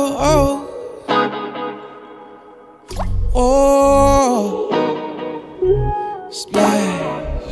Oh, splash.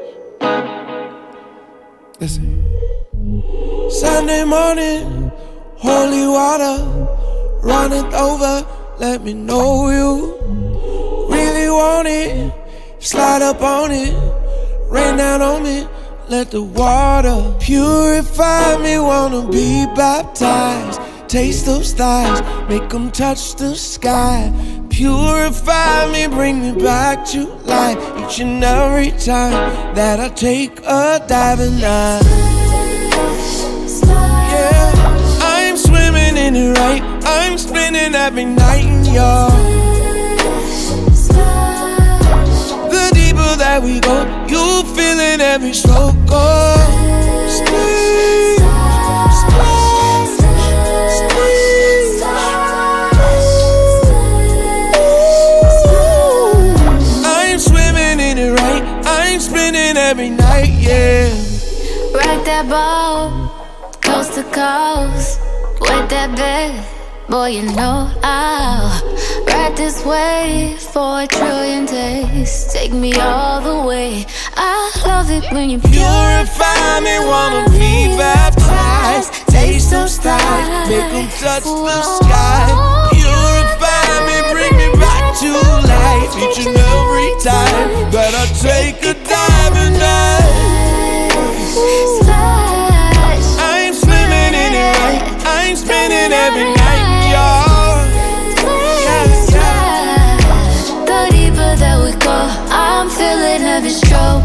Listen. Sunday morning, holy water runneth over. Let me know you really want it. Slide up on it, rain down on me. Let the water purify me. Wanna be baptized. Taste those thighs, make them touch the sky. Purify me, bring me back to life. Each and every time that I take a dive and yeah, I'm swimming in it right. I'm spinning every night, y'all. The deeper that we go, you feeling every stroke. Oh, splash, splash, splash. I'm swimming in it right. I'm spinning every night, yeah. Rock that boat, coast to coast, wet that bed, boy, you know I'll ride this wave for 1 trillion days. Take me all the way. I love it when you purify me, wanna be baptized. Taste those thighs, make them touch the sky. Purify me, bring me back to life. Each and every time that I take a dive and I'm swimming in it right. I'm spinning every night, y'all. The deeper that we go, I'm feeling every stroke.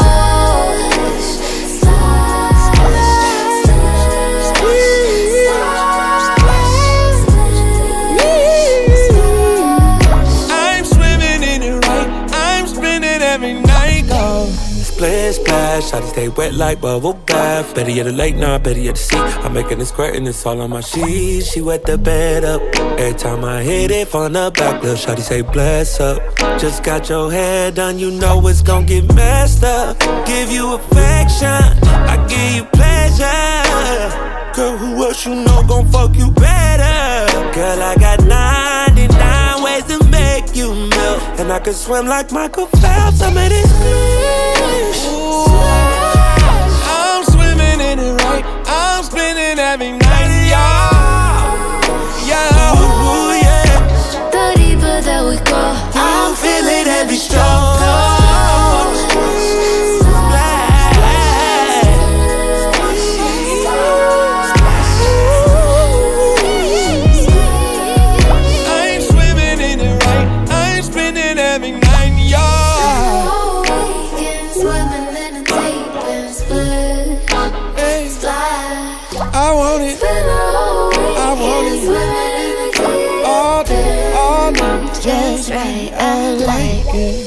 I'm swimming in it right. I'm spinning every night, y'all. Splash, splash, shawty stay wet like bubble bath. Better yet a late night, better yet a seat. I'm making it squirt and it's all on my sheets. She wet the bed up. Every time I hit it from the back, little shawty say bless up. Just got your hair done, you know it's gon' get messed up. Give you affection, I give you pleasure. Girl, who else you know gon' fuck you better? Girl, I got 99 ways to make you melt. And I can swim like Michael Phelps, I made it splash. I'm swimming in it right. I'm spinning every night, y'all. Yeah, ooh, yeah. The deeper that we go, I'm feeling every stroke. I'm swimming in it right. I'm spinning every night, y'all. swimming in a deep and split, slide. I want it. I want it. All day, just right. I like it.